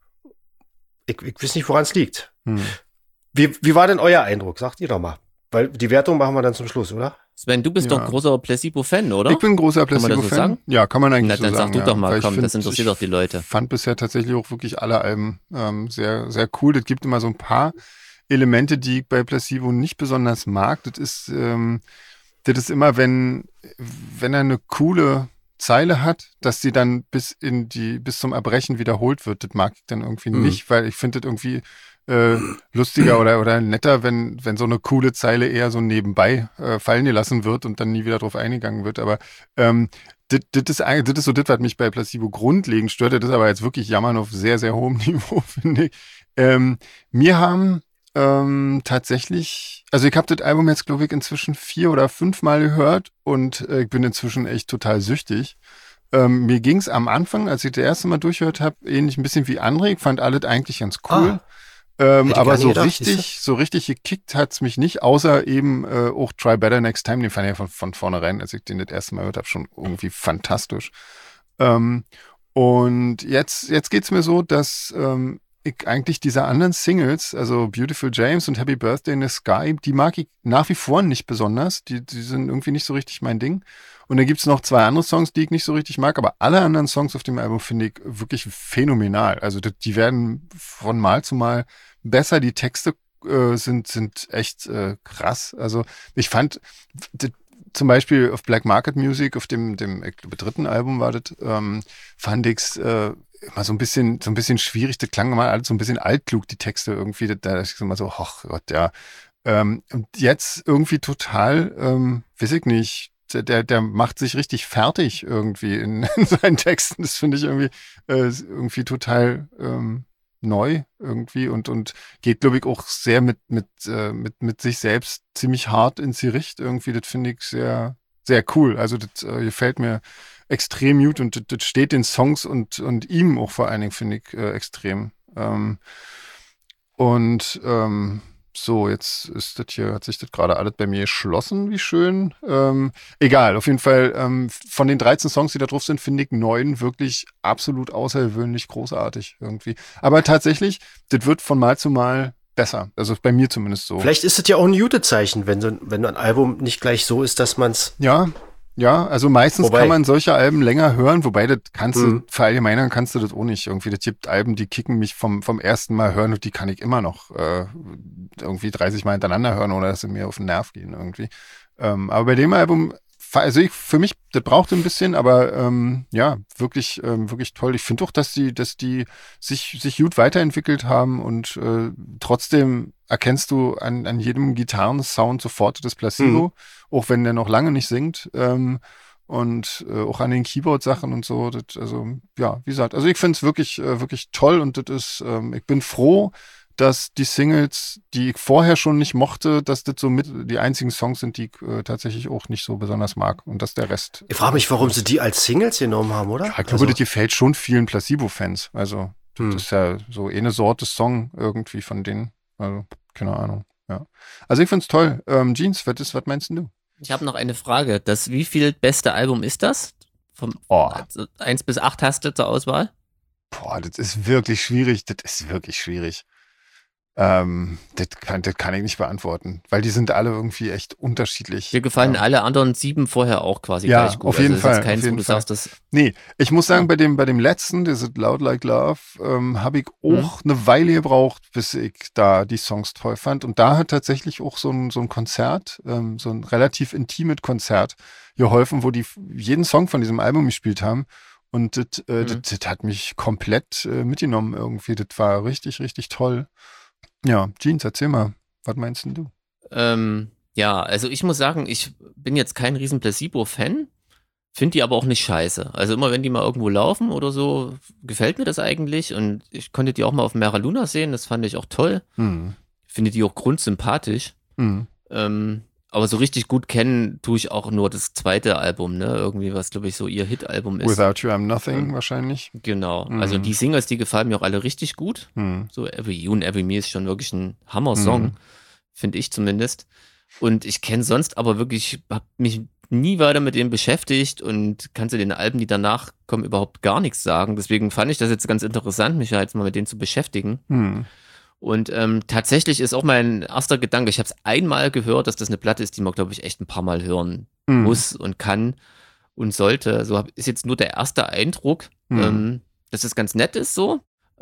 Ich weiß nicht, woran es liegt. Wie war denn euer Eindruck? Sagt ihr doch mal. Weil die Wertung machen wir dann zum Schluss, oder? Sven, du bist doch großer Placebo-Fan, oder? Ich bin ein großer Placebo-Fan. Kann man das so sagen? Ja, kann man eigentlich so sagen. Dann sag du doch mal, Weil komm, das interessiert doch die Leute. Ich fand bisher tatsächlich auch wirklich alle Alben sehr, sehr cool. Es gibt immer so ein paar Elemente, die ich bei Placebo nicht besonders mag. Das ist immer, wenn er eine coole Zeile hat, dass sie dann bis zum Erbrechen wiederholt wird. Das mag ich dann irgendwie nicht, weil ich finde das irgendwie lustiger oder netter, wenn so eine coole Zeile eher so nebenbei fallen gelassen wird und dann nie wieder drauf eingegangen wird. Aber das ist so das, was mich bei Placebo grundlegend stört. Das ist aber jetzt wirklich Jammern auf sehr, sehr hohem Niveau, finde ich. Mir haben tatsächlich, also ich habe das Album jetzt, glaube ich, inzwischen 4 oder 5 Mal gehört und ich bin inzwischen echt total süchtig. Mir ging es am Anfang, als ich das erste Mal durchgehört habe, ähnlich ein bisschen wie André. Ich fand alles eigentlich ganz cool. Aber so richtig gekickt hat's mich nicht, außer eben auch Try Better Next Time, den fand ich ja von vornherein, als ich den das erste Mal gehört habe, schon irgendwie fantastisch. Und jetzt geht's mir so, dass ich eigentlich diese anderen Singles, also Beautiful James und Happy Birthday in the Sky, die mag ich nach wie vor nicht besonders. Die sind irgendwie nicht so richtig mein Ding. Und dann gibt's noch 2 andere Songs, die ich nicht so richtig mag, aber alle anderen Songs auf dem Album finde ich wirklich phänomenal. Also die werden von Mal zu Mal besser. Die Texte sind echt krass. Also ich fand zum Beispiel auf Black Market Music, auf dem ich glaube, 3. Album war das, fand ich's immer so ein bisschen schwierig. Das klang immer alles so ein bisschen altklug, die Texte irgendwie. Da ist immer so, ach Gott, ja. Und jetzt irgendwie total, weiß ich nicht, der macht sich richtig fertig irgendwie in seinen Texten. Das finde ich irgendwie total neu irgendwie und geht, glaube ich, auch sehr mit sich selbst ziemlich hart ins Gericht irgendwie. Das finde ich sehr, sehr cool. Also das gefällt mir extrem gut und das steht den Songs und ihm auch vor allen Dingen, finde ich, extrem. So, jetzt ist das hier, hat sich das gerade alles bei mir geschlossen, wie schön. Egal, auf jeden Fall, von den 13 Songs, die da drauf sind, finde ich 9 wirklich absolut außergewöhnlich großartig irgendwie. Aber tatsächlich, das wird von Mal zu Mal besser. Also bei mir zumindest so. Vielleicht ist es ja auch ein Jute-Zeichen, wenn ein Album nicht gleich so ist, dass man es. Ja, also meistens kann man solche Alben länger hören, wobei das kannst du, verallgemeinern kannst du das auch nicht. Irgendwie, das gibt Alben, die kicken mich vom ersten Mal hören und die kann ich immer noch irgendwie 30 Mal hintereinander hören, ohne dass sie mir auf den Nerv gehen irgendwie. Aber bei dem Album, also für mich, das braucht ein bisschen, aber ja, wirklich toll. Ich finde auch, dass die sich gut weiterentwickelt haben und trotzdem erkennst du an jedem Gitarrensound sofort das Placebo, auch wenn der noch lange nicht singt. Und auch an den Keyboard-Sachen und so. Also, ja, wie gesagt, also ich finde es wirklich toll und das ist, ich bin froh, dass die Singles, die ich vorher schon nicht mochte, dass das so mit die einzigen Songs sind, die ich tatsächlich auch nicht so besonders mag und dass der Rest. Ich frage mich, warum sie die als Singles genommen haben, oder? Ja, ich glaube, das gefällt schon vielen Placebo-Fans. Also, das ist ja so eine Sorte Song irgendwie von denen. Also, keine Ahnung. Ja. Also, ich find's toll. Jeans, was meinst du? Ich habe noch eine Frage. Das wie beste Album ist das? Also 1 bis 8 hast du zur Auswahl? Das ist wirklich schwierig. Das kann ich nicht beantworten, weil die sind alle irgendwie echt unterschiedlich. Dir gefallen alle anderen 7 vorher auch quasi gleich gut. Auf jeden Fall. Keins, wo du sagst, das. Nee, ich muss sagen, bei dem letzten, das ist Loud Like Love, habe ich auch eine Weile gebraucht, bis ich da die Songs toll fand. Und da hat tatsächlich auch so ein Konzert, so ein relativ intimes Konzert geholfen, wo die jeden Song von diesem Album gespielt haben. Und das hat mich komplett mitgenommen irgendwie. Das war richtig, richtig toll. Ja, Jeans, erzähl mal, was meinst denn du? Ja, also ich muss sagen, ich bin jetzt kein riesen Placebo-Fan, finde die aber auch nicht scheiße. Also immer wenn die mal irgendwo laufen oder so, gefällt mir das eigentlich und ich konnte die auch mal auf Mera Luna sehen, das fand ich auch toll. Finde die auch grundsympathisch. Aber so richtig gut kennen tue ich auch nur das zweite Album, ne? Irgendwie, was glaube ich so ihr Hit-Album ist. Without You I'm Nothing wahrscheinlich. Genau. Also die Singles, die gefallen mir auch alle richtig gut. So Every You and Every Me ist schon wirklich ein Hammer-Song, finde ich zumindest. Und ich kenne sonst aber wirklich, habe mich nie weiter mit dem beschäftigt und kann zu den Alben, die danach kommen, überhaupt gar nichts sagen. Deswegen fand ich das jetzt ganz interessant, mich jetzt mal mit denen zu beschäftigen. Und tatsächlich ist auch mein erster Gedanke, ich habe es einmal gehört, dass das eine Platte ist, die man, glaube ich, echt ein paar Mal hören muss und kann und sollte. So ist jetzt nur der erste Eindruck, dass es ganz nett ist so.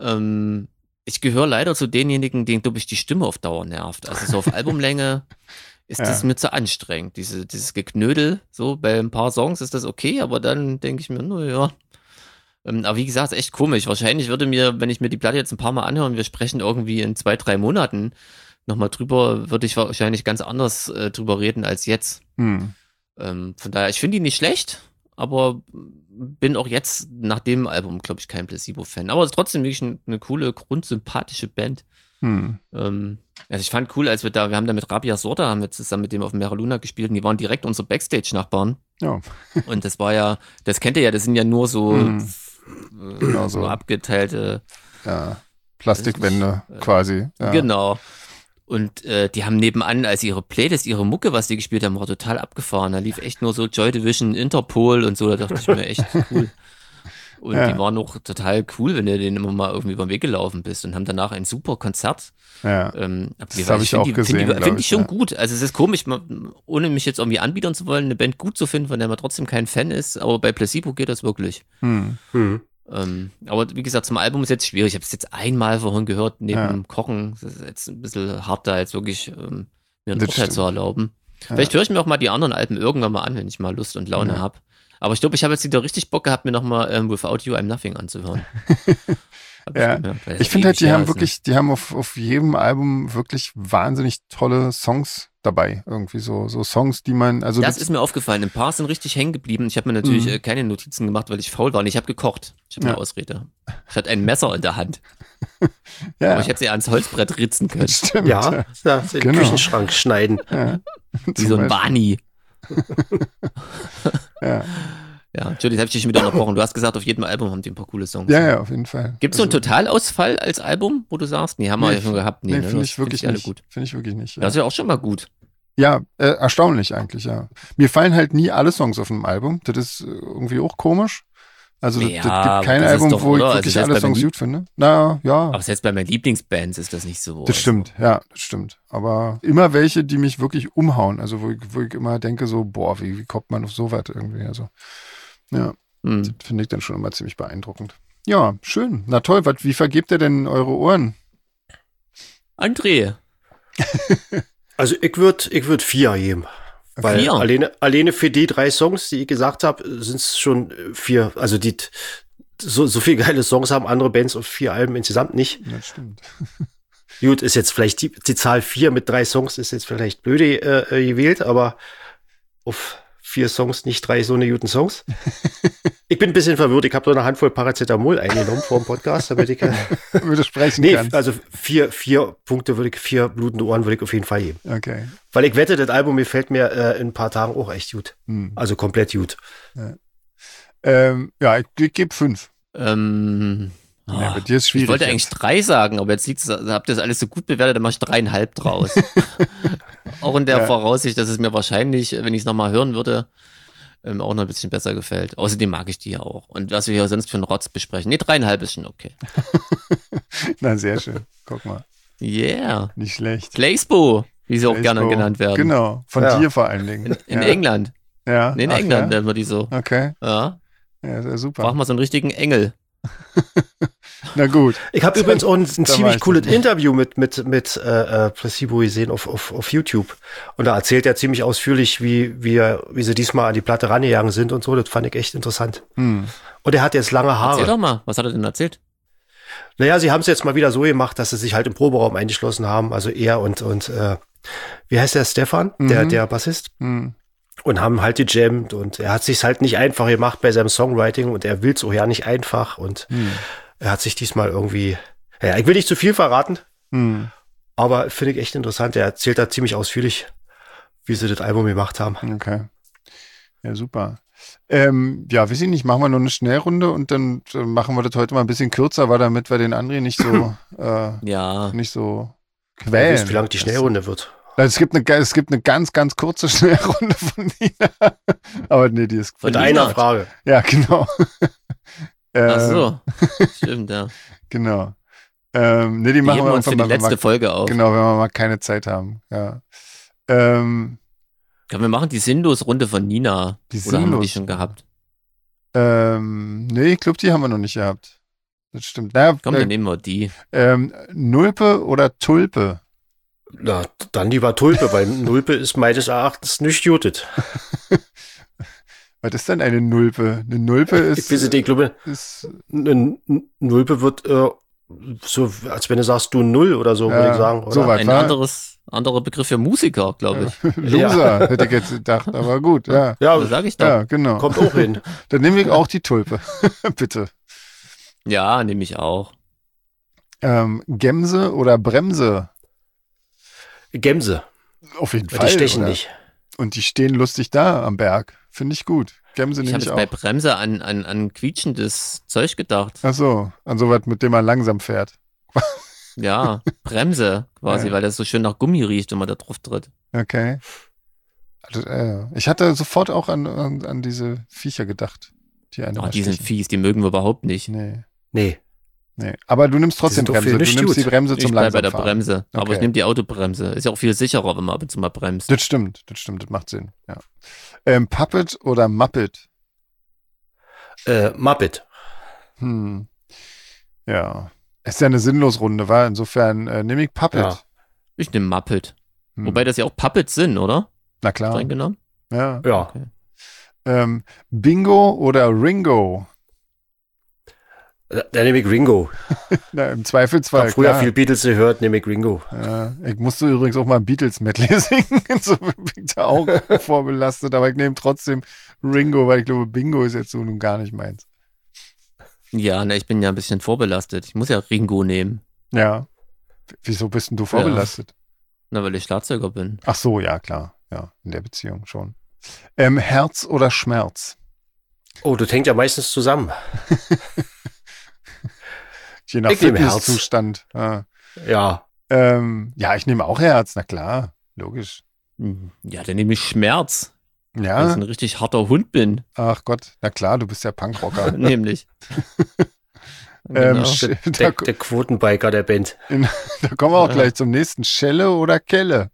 Ich gehöre leider zu denjenigen, denen, glaube ich, die Stimme auf Dauer nervt. Also so auf Albumlänge ist das mir zu anstrengend. Dieses Geknödel, so bei ein paar Songs ist das okay, aber dann denke ich mir, naja. Aber wie gesagt, ist echt komisch. Wahrscheinlich würde mir, wenn ich mir die Platte jetzt ein paar Mal anhöre und wir sprechen irgendwie in 2-3 Monaten nochmal drüber, würde ich wahrscheinlich ganz anders drüber reden als jetzt. Von daher, ich finde die nicht schlecht, aber bin auch jetzt nach dem Album, glaube ich, kein Placebo-Fan. Aber es ist trotzdem wirklich eine coole, grundsympathische Band. Also ich fand cool, als wir haben da mit Rabia Sorda, haben wir zusammen mit dem auf Mera Luna gespielt und die waren direkt unsere Backstage-Nachbarn. Ja. Und das war ja, das kennt ihr ja, das sind ja nur so Genau so abgeteilte Plastikwände quasi. Ja. Genau. Und die haben nebenan, als ihre Playlist, ihre Mucke, was die gespielt haben, war total abgefahren. Da lief echt nur so Joy Division, Interpol und so, da dachte ich mir echt cool. Und die waren auch total cool, wenn du denen immer mal irgendwie über den Weg gelaufen bist und haben danach ein super Konzert. Ja, das habe ich auch gesehen. Finde ich schon gut. Also es ist komisch, ohne mich jetzt irgendwie anbiedern zu wollen, eine Band gut zu finden, von der man trotzdem kein Fan ist, aber bei Placebo geht das wirklich. Aber wie gesagt, zum Album ist jetzt schwierig. Ich habe es jetzt einmal vorhin gehört, neben dem Kochen. Das ist jetzt ein bisschen hart, da jetzt wirklich mir ein Urteil zu erlauben. Vielleicht höre ich mir auch mal die anderen Alben irgendwann mal an, wenn ich mal Lust und Laune habe. Aber ich glaube, ich habe jetzt wieder richtig Bock gehabt, mir nochmal Without You I'm Nothing anzuhören. Ich finde halt, die haben auf jedem Album wirklich wahnsinnig tolle Songs dabei. Irgendwie so Songs, die man, also. Das ist mir aufgefallen. Ein paar sind richtig hängen geblieben. Ich habe mir natürlich keine Notizen gemacht, weil ich faul war und ich habe gekocht. Ich habe eine Ausrede. Ich hatte ein Messer in der Hand. Ja. Aber ich hätte sie ans Holzbrett ritzen können. Stimmt. Ja, den Genau. Küchenschrank schneiden. Ja. Wie so ein Barney. Ja. Ja, Entschuldigung, habe ich dich schon wieder unterbrochen. Du hast gesagt, auf jedem Album haben die ein paar coole Songs. Ja, auf jeden Fall. Gibt es so einen Totalausfall als Album, wo du sagst, nee, haben wir ja schon gehabt. Nee, ne? finde Das ich wirklich alle nicht. gut. Finde ich wirklich nicht. Ja, Das ist ja auch schon mal gut. ja erstaunlich eigentlich, ja. Mir fallen halt nie alle Songs auf einem Album. Das ist irgendwie auch komisch. Also das Ja, gibt kein das ist Album, doch, wo ich oder? Also wirklich selbst alle bei Songs meinen gut finde. Na, ja. Aber selbst bei meinen Lieblingsbands ist das nicht so. Das stimmt, ja, das stimmt. Aber immer welche, die mich wirklich umhauen. Also wo ich immer denke so, boah, wie kommt man auf sowas irgendwie? Also, ja, das finde ich dann schon immer ziemlich beeindruckend. Ja, schön. Na toll, wie vergebt ihr denn eure Ohren? André. Also ich würd 4 geben. Weil 4? alleine für die 3 Songs, die ich gesagt habe, sind es schon 4. Also die so viele geile Songs haben andere Bands auf 4 Alben insgesamt nicht. Das stimmt. Gut, ist jetzt vielleicht die Zahl 4 mit 3 Songs ist jetzt vielleicht blöde gewählt, aber auf 4 Songs nicht 3 so eine guten Songs. Ich bin ein bisschen verwirrt. Ich habe nur eine Handvoll Paracetamol eingenommen vor dem Podcast, damit ich sprechen kann. Also 4 Punkte 4 blutende Ohren würde ich auf jeden Fall geben. Okay. Weil ich wette, das Album gefällt mir in ein paar Tagen auch echt gut. Also komplett gut. Ja, ich gebe 5. Ja, bei dir ist schwierig. Ich wollte eigentlich 3 sagen, aber jetzt habt ihr das alles so gut bewertet, dann mach ich 3,5 draus. Auch in der Voraussicht, dass es mir wahrscheinlich, wenn ich es nochmal hören würde, auch noch ein bisschen besser gefällt. Außerdem mag ich die ja auch. Und was wir hier sonst für einen Rotz besprechen. Nee, 3,5 ist schon okay. Na, sehr schön. Guck mal. Yeah. Nicht schlecht. Placebo, wie sie auch gerne genannt werden. Genau, von dir vor allen Dingen. In England. Ja. Nee, in England nennen wir die so. Okay. Ja. Ja, sehr super. Brauchen wir so einen richtigen Engel. Na gut. Ich habe übrigens auch ein ziemlich cooles Interview mit Placebo gesehen auf YouTube. Und da erzählt er ziemlich ausführlich, wie sie diesmal an die Platte rangegangen sind und so. Das fand ich echt interessant. Und er hat jetzt lange Haare. Erzähl doch mal, was hat er denn erzählt? Naja, sie haben es jetzt mal wieder so gemacht, dass sie sich halt im Proberaum eingeschlossen haben. Also er und wie heißt der, Stefan, der Bassist? Und haben halt gejammt und er hat sich's halt nicht einfach gemacht bei seinem Songwriting und er will's auch ja nicht einfach und er hat sich diesmal irgendwie, ja, ich will nicht zu viel verraten, aber finde ich echt interessant. Er erzählt da ziemlich ausführlich, wie sie das Album gemacht haben. Okay. Ja, super. Ja, weiß ich nicht, machen wir nur eine Schnellrunde und dann machen wir das heute mal ein bisschen kürzer, weil damit wir den André nicht so, nicht so quälen. Ich weiß, wie lang die Schnellrunde wird. Es gibt eine ganz, ganz kurze Schnellrunde von Nina. Aber nee, die ist mit einer Frage. Ja, genau. Ach so. Stimmt, ja. Genau. Nee, die machen wir uns für die letzte Folge auf. Genau, wenn wir mal keine Zeit haben. Ja. Können wir machen die Sinnlos-Runde von Nina. Oder haben wir die schon gehabt? Nee, ich glaube, die haben wir noch nicht gehabt. Das stimmt. Naja, komm, dann nehmen wir die. Nulpe oder Tulpe? Na, dann lieber Tulpe, weil Nulpe ist meines Erachtens nicht jutet. Was ist denn eine Nulpe? Eine Nulpe ist... Ich glaube, eine Nulpe wird so, als wenn du sagst, du Null oder so, würde ich sagen. Oder? So ein anderer Begriff für Musiker, glaube ich. Loser, hätte ich jetzt gedacht, aber gut, ja. Ja, das sage ich doch. Ja, genau. Kommt auch hin. Dann nehme ich auch die Tulpe, bitte. Ja, nehme ich auch. Gemse oder Bremse? Gemse. Auf jeden Fall. Die stechen oder? nicht. Und die stehen lustig da am Berg. Finde ich gut. Gemse nehme ich auch. Ich habe jetzt bei Bremse an quietschendes Zeug gedacht. Ach so, an sowas, mit dem man langsam fährt. Ja, Bremse quasi, Ja. weil das so schön nach Gummi riecht, wenn man da drauf tritt. Okay. Also, ich hatte sofort auch an diese Viecher gedacht. Die sind fies, die mögen wir überhaupt nicht. Nee. Aber du nimmst trotzdem Die sind doch Bremse. Du viel nimmst die Bremse Ich zum bleibe bei der Langsamfahren. Bremse, aber Okay. ich nehme die Autobremse. Ist ja auch viel sicherer, wenn man ab und zu mal bremst. Das stimmt, das macht Sinn, ja. Puppet oder Muppet? Muppet. Ja. Ist ja eine Sinnlosrunde, war. Insofern nehme ich Puppet. Ja. Ich nehme Muppet. Wobei das ja auch Puppets sind, oder? Na klar. Streng genommen? Ja. Ja. Okay. Bingo oder Ringo? Da nehme ich Ringo. Na, im Zweifelsfall. Ich habe früher klar. viel Beatles gehört, nehme ich Ringo. Ja, ich musste übrigens auch mal ein Beatles-Medley singen. So bin ich da auch vorbelastet. Aber ich nehme trotzdem Ringo, weil ich glaube, Bingo ist jetzt so nun gar nicht meins. Ja, ich bin ja ein bisschen vorbelastet. Ich muss ja Ringo nehmen. Ja. Wieso bist denn du vorbelastet? Na, weil ich Schlagzeuger bin. Ach so, ja, klar. Ja, in der Beziehung schon. Herz oder Schmerz? Oh, das hängt ja meistens zusammen. Je nach Ich nehme Herz. Fitnesszustand. Ja. Ja, ich nehme auch Herz. Na klar, logisch. Ja, dann nehme ich Schmerz. Weil ich Ja, ein richtig harter Hund bin. ach Gott, na klar, du bist ja Punkrocker. Nämlich. Genau. Da Der Quotenbiker der Band. kommen wir auch gleich zum nächsten. Schelle oder Kelle?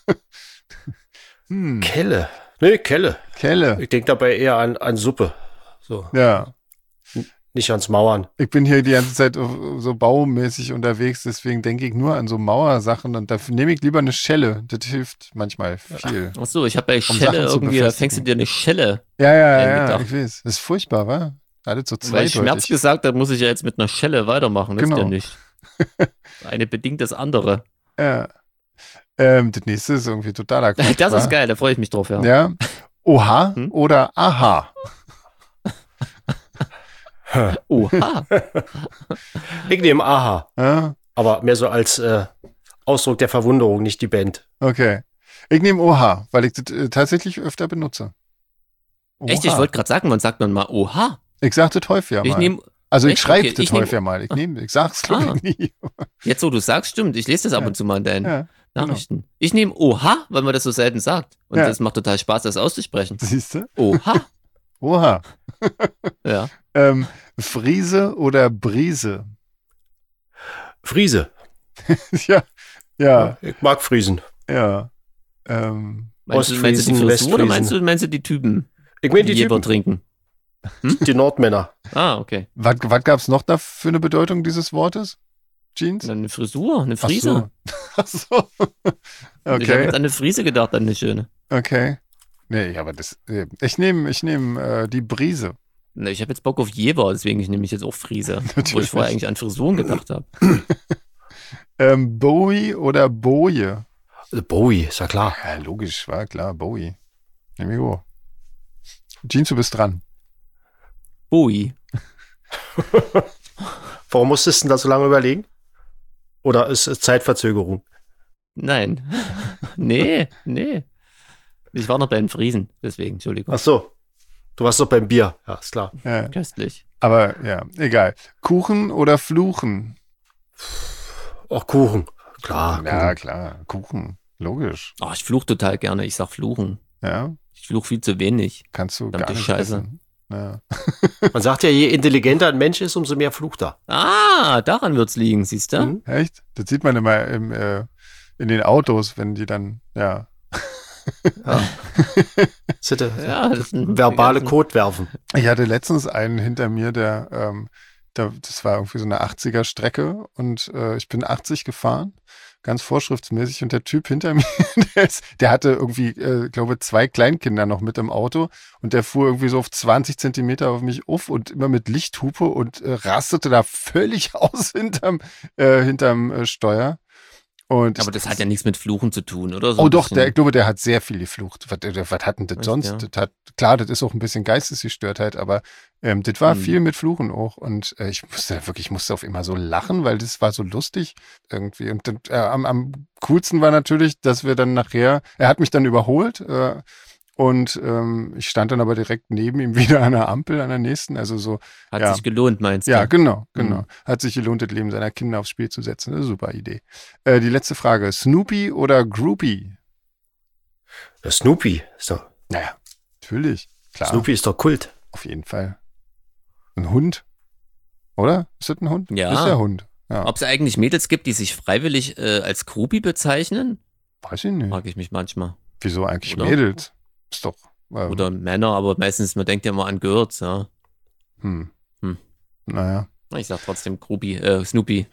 Kelle. Nee, Kelle. Kelle. Ich denke dabei eher an Suppe. So, Ja, nicht ans Mauern. ich bin hier die ganze Zeit so baumäßig unterwegs, deswegen denke ich nur an so Mauersachen und da nehme ich lieber eine Schelle. Das hilft manchmal viel. Ach so, ich habe bei Sachen Schelle zu irgendwie, da befestigen. fängst du dir eine Schelle. Ja, gedacht. ich weiß. Das ist furchtbar, wa? Alles so Weil ich Schmerz zweideutig. gesagt habe, muss ich ja jetzt mit einer Schelle weitermachen. Das ist ja Genau. nicht. Eine bedingt das andere. Ja. Das nächste ist irgendwie totaler Quatsch, Das wa? ist geil, da freue ich mich drauf, ja. Ja. Oha Hm? oder Aha? Oha. Ich nehme Aha. Ja? Aber mehr so als Ausdruck der Verwunderung, nicht die Band. Okay. Ich nehme Oha, weil ich das tatsächlich öfter benutze. Oha. Echt, ich wollte gerade sagen, wann sagt man mal Oha? Ich sag das häufiger mal. Ich nehme, also ich echt? schreibe Okay, das ich nehm- häufiger mal. Ich sag's glaube ich nie. jetzt wo du sagst, stimmt, ich lese das ab Ja. und zu mal in deinen Ja, Nachrichten. Ich nehme Oha, weil man das so selten sagt. Und Ja. das macht total Spaß, das auszusprechen. siehst du? Oha. Oha. Ja. Friese oder Brise? Friese. ja, Ich mag Friesen. ja. Meinst du die Ostfriesen, Frisur oder Westfriesen. meinst du die Typen, Ich meine die die Jeber Typen, trinken? die Nordmänner. Ah, okay. Was gab es noch da für eine Bedeutung dieses Wortes? Jeans? Eine Frisur, eine Ach Frise. so. Ach so. Ich habe Okay, jetzt an eine Frise gedacht, an eine schöne. okay. Nee, aber das. Ich nehme die Brise. Na, ich habe jetzt Bock auf Jeber, deswegen nehme ich jetzt auch Frise. Wo ich Natürlich. vorher eigentlich an Frisuren gedacht habe. Bowie oder Boje? Bowie, ist ja klar. Ja, logisch, war klar, Bowie. Nehm ich auch. Jeans, du bist dran. Bowie. Warum musstest du denn da so lange überlegen? Oder ist es Zeitverzögerung? Nein. nee. Ich war noch bei den Friesen, deswegen, Entschuldigung. Ach so. Du warst doch beim Bier. Ja, ist klar. Ja, Köstlich. aber ja, egal. Kuchen oder Fluchen? Auch Kuchen. Klar. Ja, Kuchen. klar, Kuchen. Logisch. Oh, ich fluche total gerne. Ich sag fluchen. Ja, Ich fluche viel zu wenig. kannst du Verdammte gar nicht Scheiße. essen. Ja. Man sagt ja, je intelligenter ein Mensch ist, umso mehr flucht er. Ah, daran wird's liegen, siehst du? Mhm. Echt? Das sieht man immer in den Autos, wenn die dann, ja. Sitte. Ja, das sind Verbale die ganzen- Code werfen. Ich hatte letztens einen hinter mir, das war irgendwie so eine 80er-Strecke und ich bin 80 gefahren, ganz vorschriftsmäßig und der Typ hinter mir, der hatte irgendwie, glaube 2 Kleinkinder noch mit im Auto und der fuhr irgendwie so auf 20 Zentimeter auf mich auf und immer mit Lichthupe und rastete da völlig aus hinterm Steuer. Und Aber das hat ja nichts mit Fluchen zu tun, oder? So oh ein doch, bisschen- ich glaube, der hat sehr viel geflucht. Was hat denn das Echt, sonst? ja? Klar, das ist auch ein bisschen Geistesgestörtheit, aber das war Hm. viel mit Fluchen auch. Und ich musste auf immer so lachen, weil das war so lustig irgendwie. Und am coolsten war natürlich, dass wir dann nachher, er hat mich dann überholt und ich stand dann aber direkt neben ihm wieder an der Ampel, an der nächsten. Also so, Hat ja. sich gelohnt, meinst du? ja, genau. Mhm. Hat sich gelohnt, das Leben seiner Kinder aufs Spiel zu setzen. Eine super Idee. Die letzte Frage, Snoopy oder Groupie? Der Snoopy ist doch, Naja, natürlich. Klar, Snoopy ist doch Kult. auf jeden Fall. Ein Hund? Oder? Ist das ein Hund? Ja. Das ist der Hund. Ja, Ob es eigentlich Mädels gibt, die sich freiwillig als Groupie bezeichnen? weiß ich nicht. Frage ich mich manchmal. Wieso eigentlich Oder? Mädels? Ist doch. Oder Männer, aber meistens, man denkt ja immer an Girls, ja. Hm. Hm. Naja. Ich sag trotzdem Groupie, Snoopy.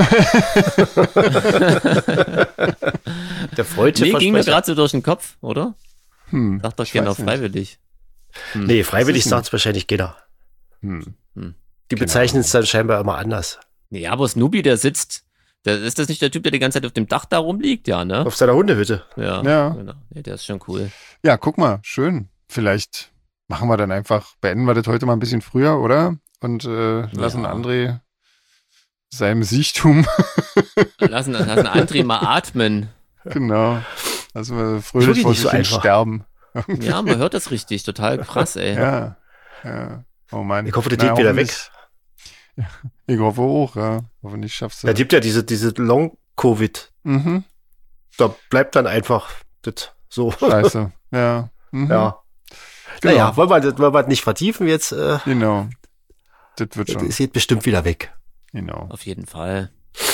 Der freudige Nee, ging mir Versprecher. gerade so durch den Kopf, oder? Hm. Sag doch Ich gerne weiß nicht. freiwillig. Nee, freiwillig Das ist sagt es wahrscheinlich jeder. Hm. Die bezeichnen es dann scheinbar immer anders. Nee, aber Snoopy, der sitzt, ist das nicht der Typ, der die ganze Zeit auf dem Dach da rumliegt? Ja, ne? Auf seiner Hundehütte. Ja. Genau. Nee, der ist schon cool. Ja, guck mal, schön. Vielleicht machen wir dann einfach, beenden wir das heute mal ein bisschen früher, oder? Und lassen André seinem Siechtum. lassen André mal atmen. Genau. Lassen wir fröhlich vor sich hin sterben. Ja, man hört das richtig. Total krass, ey. Ja. Oh Mann. Ich hoffe, der geht wieder weg. Ja, ich hoffe auch, ja. Hoffentlich schaffst du. Da gibt ja diese Long-Covid. Mhm. Da bleibt dann einfach das so. Scheiße. Ja. Mhm. Ja. Genau. Naja, wollen wir das nicht vertiefen jetzt? Genau. Das wird schon. Das geht bestimmt wieder weg. Genau. Auf jeden Fall.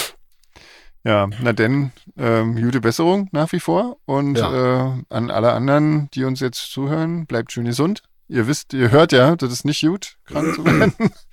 Ja, na denn, gute Besserung nach wie vor. Und an alle anderen, die uns jetzt zuhören, bleibt schön gesund. Ihr hört ja, das ist nicht gut, krank zu werden.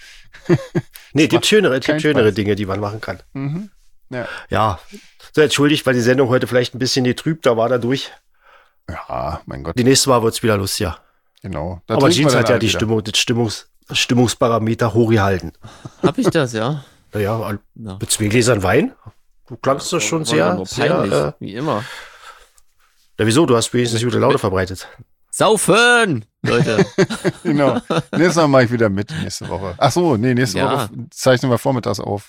Nee, gibt schönere Dinge, die man machen kann. Mhm. Ja. So, entschuldigt, weil die Sendung heute vielleicht ein bisschen getrübter war dadurch. Ja, mein Gott. Die nächste Mal wird es wieder lustiger. Genau. Aber Jeans hat ja die Stimmungsparameter hochgehalten. Hab ich das, ja? Ja, mit 2 Gläsern Wein. Du klangst doch schon sehr peinlich, wie immer. Ja, wieso? Du hast wenigstens gute Laune verbreitet. Saufen, Leute. Genau. Nächstes Mal mache ich wieder mit, nächste Woche. Ach so, nee, nächste Woche zeichnen wir vormittags auf.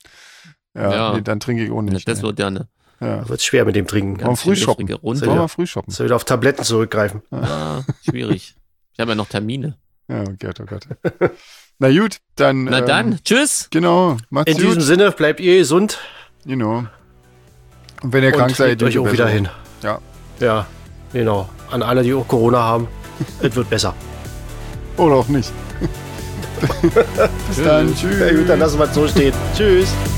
Ja. Nee, dann trinke ich auch nicht. Das wird ja ne. Ja. Wird schwer mit dem Trinken. Wollen wir früh shoppen? Wollen wir früh shoppen? Soll wieder auf Tabletten zurückgreifen. Ja, schwierig. Ich habe ja noch Termine. Ja, oh Gott. Na gut, dann. Na dann, tschüss. Genau, macht's gut. In diesem Sinne, bleibt ihr gesund. Genau. Und wenn ihr krank seid, euch auch wieder hin. Ja. Ja, genau. An alle, die auch Corona haben, es wird besser. Oder auch nicht. Bis dann, tschüss. Ja, gut, dann lassen wir es so stehen. Tschüss.